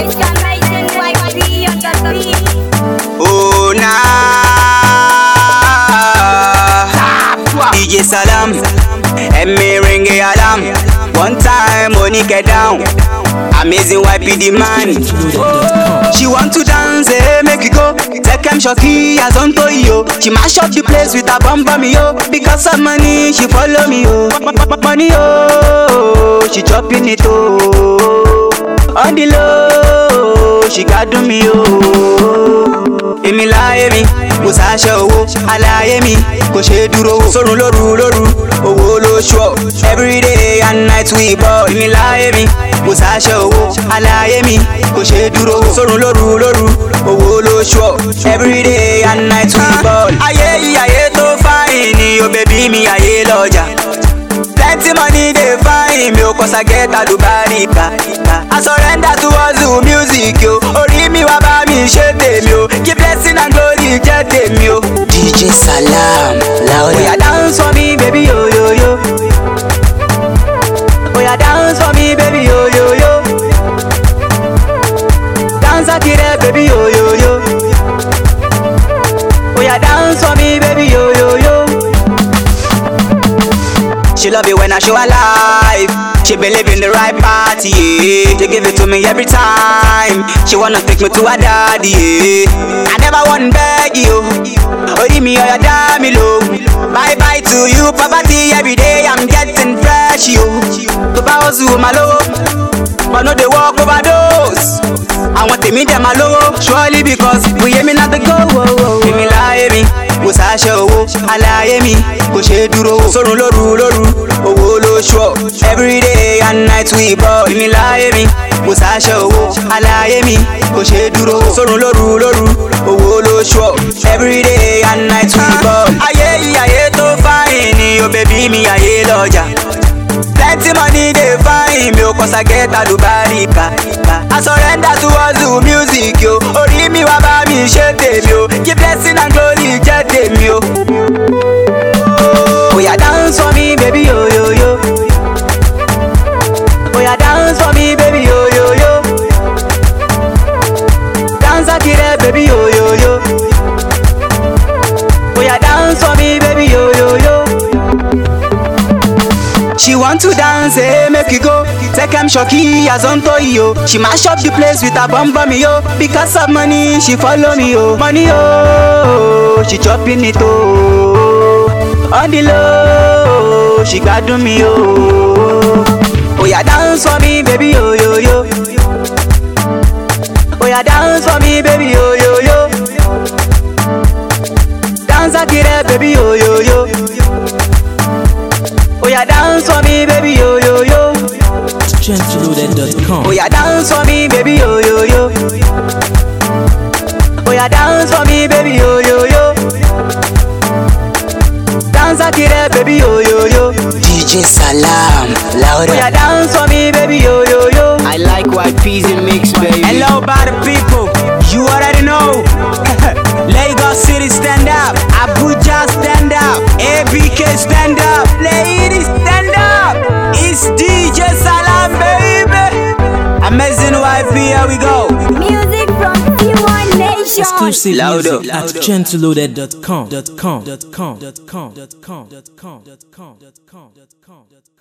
Oh nah, DJ Salam, and me ring the alarm. One time, Monica down. Amazing YP the man. She want to dance, make it go. Take him shocky as on to yo. She mash up the place with a bum bum yo. Because of money, she follow me yo. Money yo, she chopping it oh. On the low, she got to me yo. Emi láyé mi, kò sáṣẹ owó. Aláyé mi, kò ṣe dúró. Sórun lóru lóru, owó ló ṣọ́. Everyday and night we ball. Emi láyé mi, kò sáṣẹ owó. Aláyé mi, kò ṣe dúró. Sórun lóru lóru, owó ló ṣọ́. Everyday and night we ball. Ayé yìí ayé tó fáyìn ni o bèbí mi ayé lọ́jà. Plenty money dey find me, cause I get alubarika. I surrender to hustle music, yo. Orí mi wá bá mi ṣe tèmi o. Give blessing and glory jẹ́ tèmi o. DJ Salam, louder. Oya dance for me, baby, yo yo yo. Oya dance for me, baby, yo yo yo. Dance akire, baby, yo yo yo. Oya dance for me, baby, yo yo yo. She love it when I show her life. She believe in the right party, yeah. She give it to me every time. She wanna take me to her daddy, yeah. I never want beg you. Ori mi oya da mi low. Bye bye to you, poverty. Every day I'm getting fresh, yo. To bow to my low, but no they walk overdose. I want to meet them alone, surely because we hear me not the go. Give me lie me, kò sáṣẹ owó. Aláyé mi, kò ṣe dúró. Sórun lóru lóru, owó ló ṣọ́. Everyday and night we ball. Give me lie me, kò sáṣẹ owó. Aláyé mi, kò ṣe dúró. Sórun lóru lóru, owó ló ṣọ́. Everyday and night we ball. Ayé yìí ayé tó fáyìn ni o bèbí mi ayé lọ́jà. Plenty money dey find me, cause I get alubarika. I surrender to hustle music, yo. Orí mi wá bá mi ṣe tèmi o. Give blessing and glory jẹ́ tèmi o. Oya dance for me, baby, yo yo yo. Oya dance for me, baby, yo yo yo. Dance akire, baby, yo yo yo. Oya dance for me, baby, yo yo yo. She want to dance, make it go. Take him shocky as on to yo. She mash up the place with a bum bum yo. Because of money, she follow me yo. Money yo, she chopping it oh. On the low, she got to me yo. Oya dance for me, baby yo yo yo. Oya dance for me, baby yo yo yo. Dance akire, baby yo yo yo. Oya dance for me, baby, yo yo yo. Gentleloaded.com. Oya dance for me, baby, yo yo yo. Oya dance for me, baby, yo yo yo. Dance akire, baby, yo yo yo. DJ Salam, louder. Oya dance for me, baby, yo yo yo. I like YP's in mix, baby. Hello, bad people, you already know. Lagos City stand up, Abuja stand up, ABK stand up, ladies stand up. It's DJ Salam, baby. Amazing YP, here we go. Music from P1 Nation. Exclusive Louder. music at gentleloaded.com.